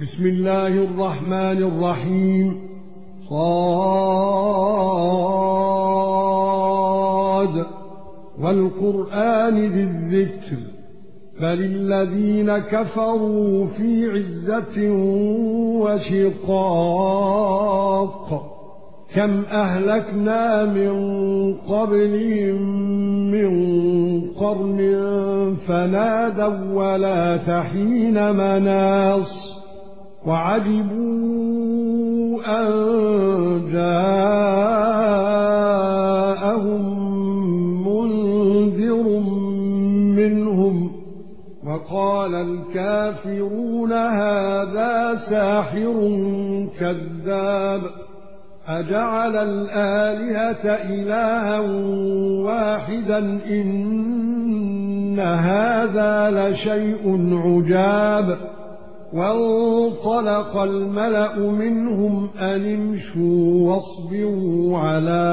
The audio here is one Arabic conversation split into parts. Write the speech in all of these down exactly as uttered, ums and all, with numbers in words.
بسم الله الرحمن الرحيم. صاد والقرآن ذي الذكر بل الذين كفروا في عزة وشقاق كم أهلكنا من قبلهم من قرن فنادوا ولا تحين مناص وعجبوا أن جاءهم منذر منهم وقال الكافرون هذا ساحر كذاب أجعل الآلهة إلها واحدا إن هذا لشيء عجاب. وانطلق الملأ منهم أن امشوا واصبروا على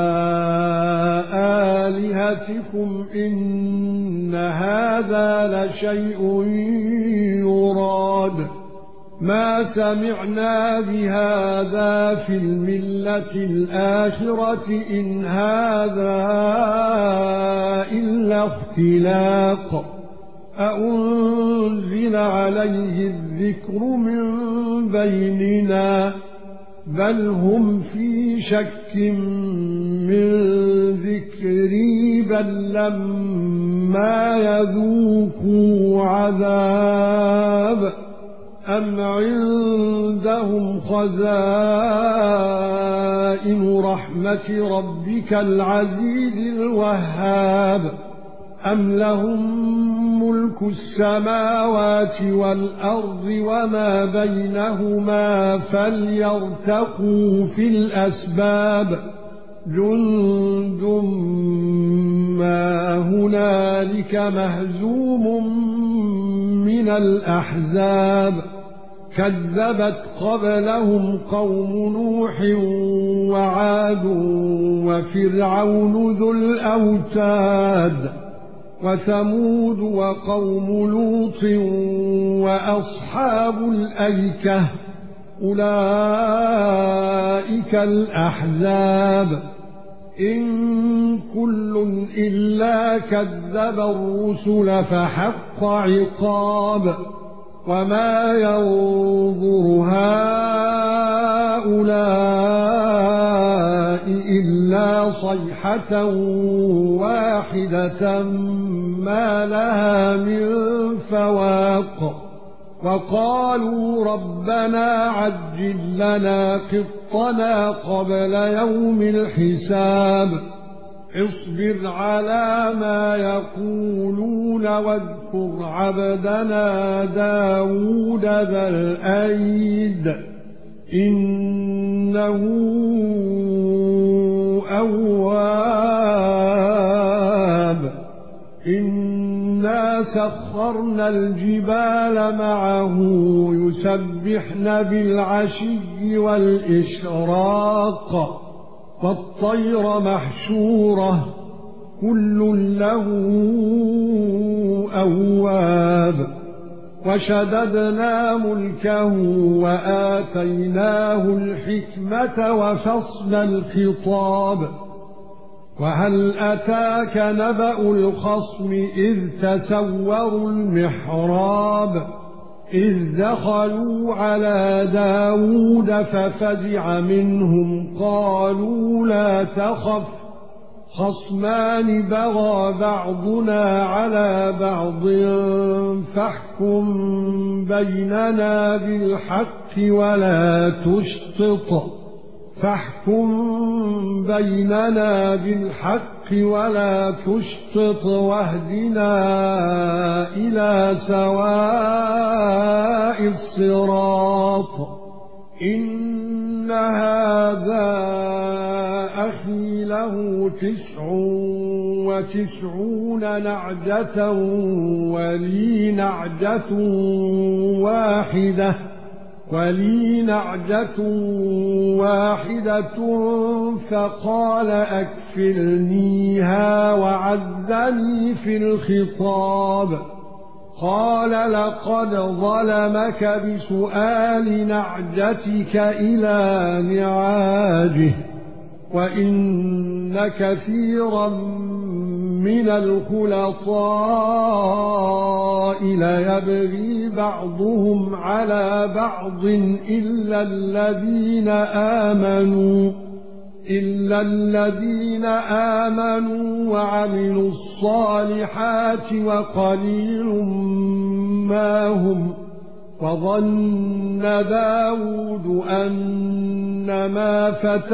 آلهتكم إن هذا لشيء يراد ما سمعنا بهذا في الملة الآخرة إن هذا إلا اختلاق أأنزل عليه الذكر من بيننا بل هم في شك من ذكري بل لما يذوقوا عذاب أم عندهم خزائن رحمة ربك العزيز الوهاب أم لهم ملك السماوات والأرض وما بينهما فليرتقوا في الأسباب جند ما هنالك مهزوم من الأحزاب كذبت قبلهم قوم نوح وعاد وفرعون ذو الأوتاد وثمود وقوم لوط وأصحاب الأيكة أولئك الأحزاب إن كل إلا كذب الرسل فحق عقاب وما ينظر هؤلاء إلا صيحة واحدة ما لها من فواق وقالوا ربنا عجل لنا قطنا قبل يوم الحساب اصبر على ما يقولون واذكر عبدنا داود ذا الأيد إنه أواب إنا سخرنا الجبال معه يسبحن بالعشي والإشراق والطير محشورة كل له أواب وشددنا ملكه وآتيناه الحكمة وفصل الخطاب وهل أتاك نبأ الخصم إذ تسوروا المحراب إذ دخلوا على داود ففزع منهم قالوا لا تخف خصمان بغى بعضنا على بعض فاحكم بيننا بالحق ولا تشطط فاحكم بيننا بالحق ولا تشطط واهدنا إلى سواء الصراط إن هذا أخي له تسع وتسعون نعجة ولي نعجة واحدة ولي نعجة واحدة فقال أكفلنيها وعزني في الخطاب قال لقد ظلمك بسؤال نعجتك إلى نعاجه وإن كثيرا من الخلطاء ليبغي بعضهم على بعض إلا الذين آمنوا إلا الذين آمنوا وعملوا الصالحات وقليل ما هم وظن داود أنما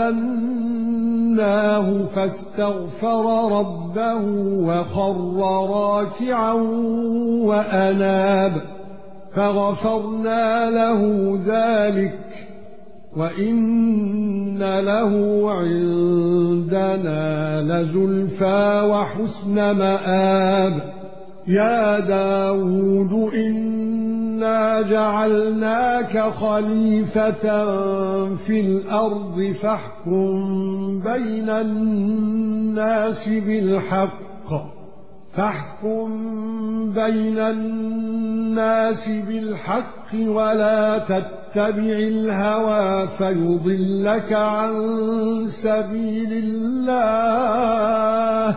فتناه فاستغفر ربه وخر راكعا وأناب فغفرنا له ذلك وإن له عندنا لزلفى وحسن مآب يا داود إنا جعلناك خليفة في الأرض فاحكم بين الناس بالحق فاحكم بين الناس بالحق ولا تتبع الهوى فيضلك عن سبيل الله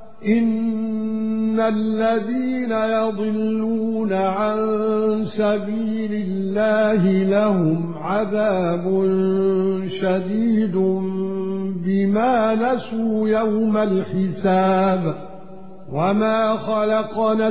إن الذين يضلون عن سبيل الله لهم عذاب شديد بما نسوا يوم الحساب وما خلقنا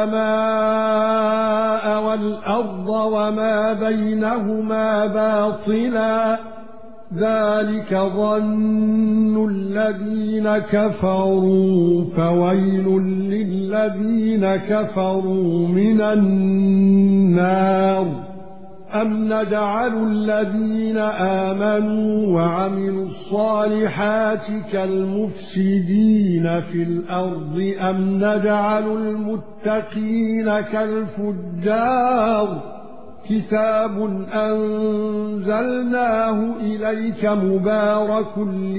السماء والأرض وما بينهما باطلا ذلك ظن الذين كفروا فويل للذين كفروا من النار أم نجعل الذين آمنوا وعملوا الصالحات كالمفسدين في الأرض أم نجعل المتقين كالفجار كتاب أنزلناه إليك مبارك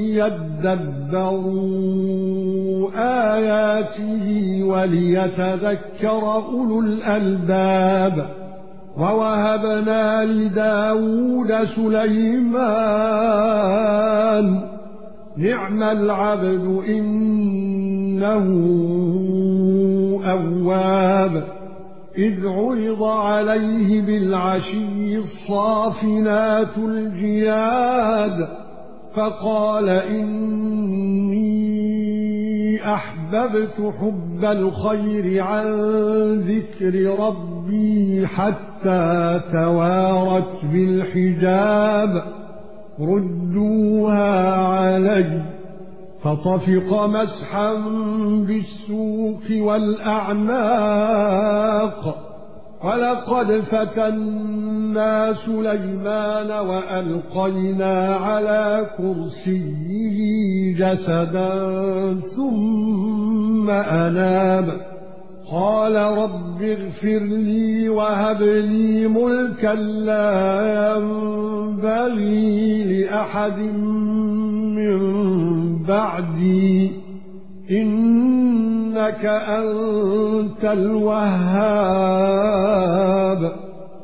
ليدبروا آياته وليتذكر أولو الألباب ووهبنا لداود سليمان نعم العبد إنه أواب إذ عرض عليه بالعشي الصافنات الجياد فقال إني أحببت حب الخير عن ذكر ربي حتى توارت بالحجاب ردوها علي فطفق مسحا بالسوق والأعناق ولقد فتنا سليمان وألقينا على كرسيه جسدا ثم أناب قال رب اغفر لي وهب لي ملكا لا ينبغي لأحد من بعدي إنك أنت الوهاب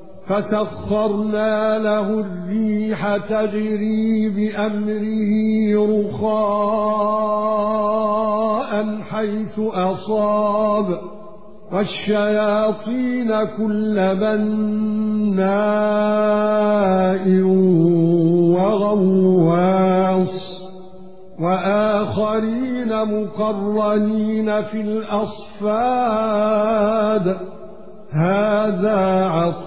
فسخرنا له الريح تجري بأمره رخاء حيث أصاب والشياطين كل بناء وغواص وآخرين مقرنين في الأصفاد هذا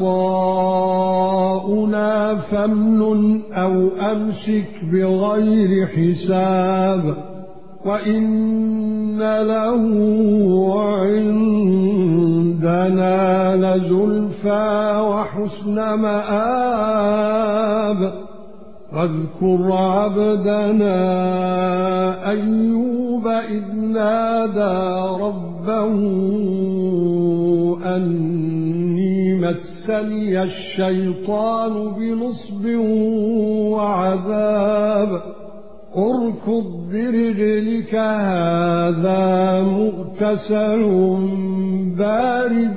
عطاؤنا فامنن أو أمسك بغير حساب وإن له عندنا لزلفى وحسن مآب واذكر عبدنا أيوب إذ نادى ربه أني مسني الشيطان بنصب وعذاب اركض برجلك هذا مغتسل بارد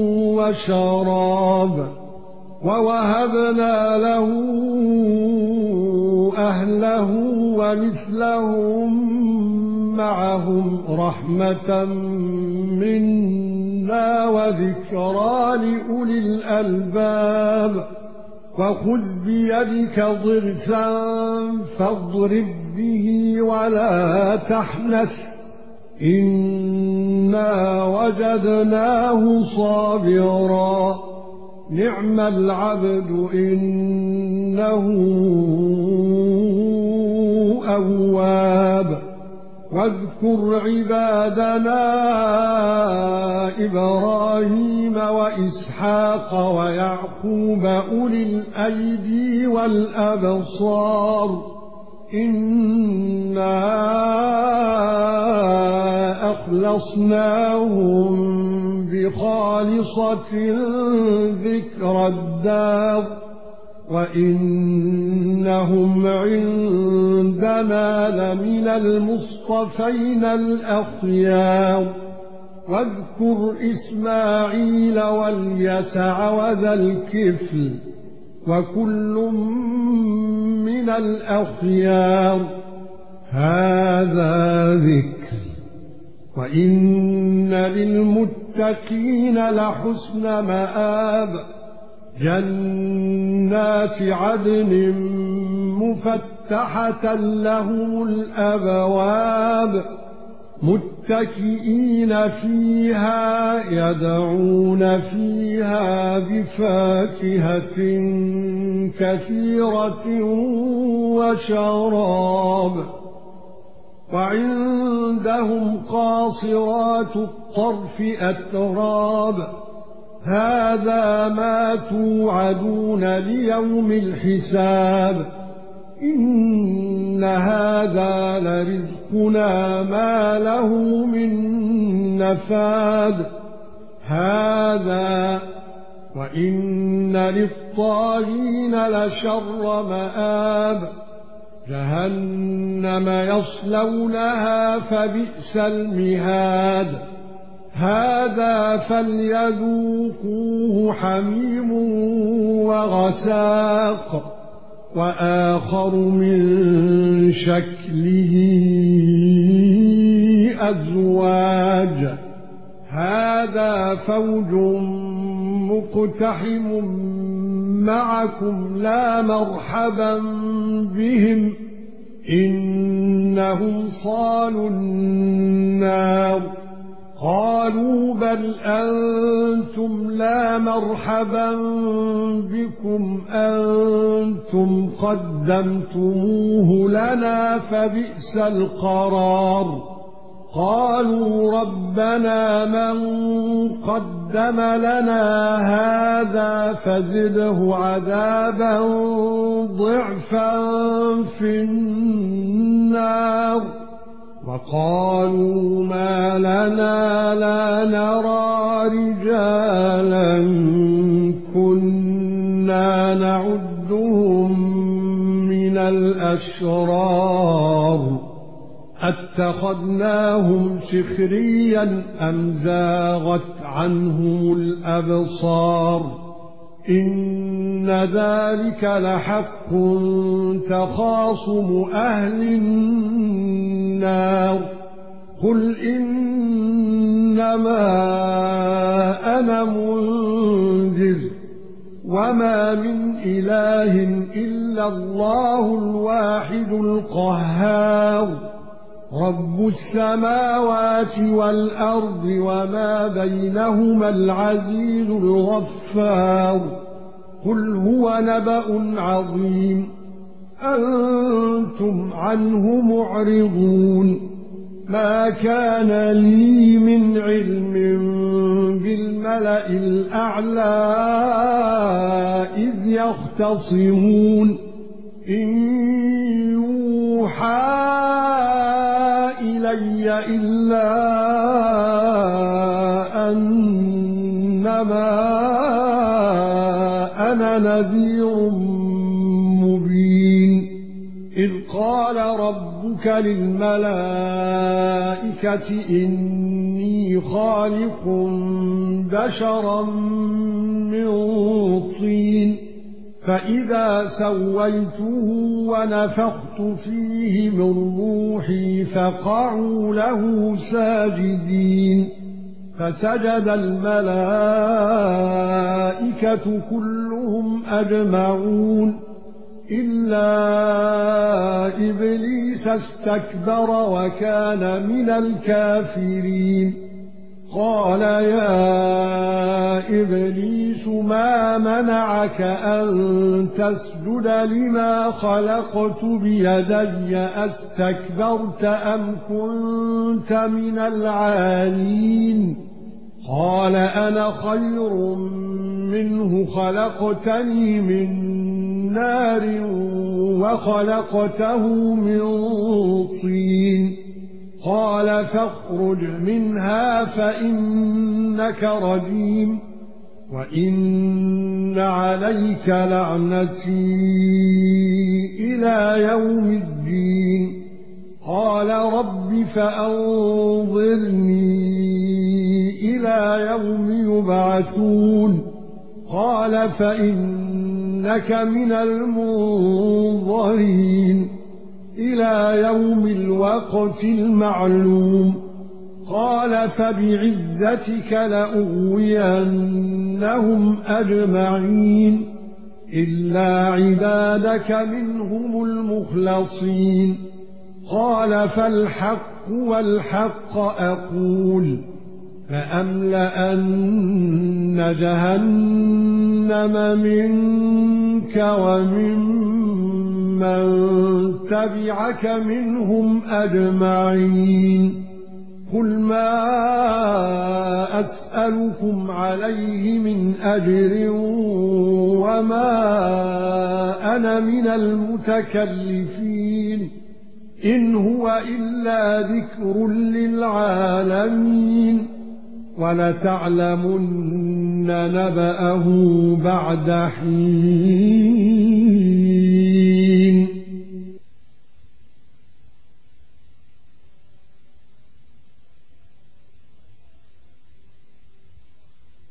وشراب ووهبنا له أهله ومثلهم معهم رحمة منا وذكرى لأولي الألباب وخذ بيدك ضغثا فاضرب به ولا تحنث إنا وجدناه صابرا نعم العبد إنه أواب واذكر عبادنا إبراهيم وإسحاق ويعقوب أولي الأيدي والأبصار إنا أخلصناهم بخالصة ذكر الدار وإنهم عندنا لمن المصطفين الأخيار واذكر إسماعيل واليسع وذا الكفل وكل من الأخيار هذا ذكر وإن للمتقين لحسن مآب جنات عدن مفتحة لهم الأبواب متكئين فيها يدعون فيها بفاكهة كثيرة وشراب وعندهم قاصرات الطرف أتراب هذا ما توعدون ليوم الحساب إن هذا لرزقنا ما له من نفاد هذا وإن للطاغين لشر مآب جهنم يصلونها فبئس المهاد هذا فليذوقوه حميم وغساق وآخر من شكله أزواج هذا فوج مقتحم معكم لا مرحبا بهم إنهم صالوا النار قالوا بل أنتم لا مرحبا بكم أنتم قدمتموه لنا فبئس القرار قالوا ربنا من قدم لنا هذا فزده عذابا ضعفا في النار وقالوا ما لنا لا نرى رجالا كنا نعدهم من الأشرار اتخذناهم سخريا أم زاغت عنهم الأبصار إن ذلك لحق تخاصم أهل النار قل إنما أنا منذر وما من إله إلا الله الواحد القهار رب السماوات والأرض وما بينهما العزيز الغفار قل هو نبأ عظيم أنتم عنه معرضون ما كان لي من علم بالملأ الأعلى إذ يختصمون إن يوحى إلي إلا أنما أنا نذير مبين إذ قال ربك للملائكة إني خالق بشرا من طين فإذا سويته ونفخت فيه من روحي فقعوا له ساجدين فسجد الملائكة كلهم أجمعون إلا إبليس استكبر وكان من الكافرين قال يا إبليس ما منعك أن تسجد لما خلقت بيدي أستكبرت أم كنت من العالين قال أنا خير منه خلقتني من نار وخلقته من طين قال فاخرج منها فإنك رجيم وإن عليك لعنتي إلى يوم الدين قال رب فأنظرني إلى يوم يبعثون قال فإنك من المنظرين إلى يوم الوقت المعلوم قال فبعزتك لأغوينهم أجمعين إلا عبادك منهم المخلصين قال فالحق والحق أقول لأملأن جهنم منك وممن تبعك منهم أجمعين قل ما أسألكم عليه من أجر وما أنا من المتكلفين إن هو إلا ذكر للعالمين ولتعلمن نبأه بعد حين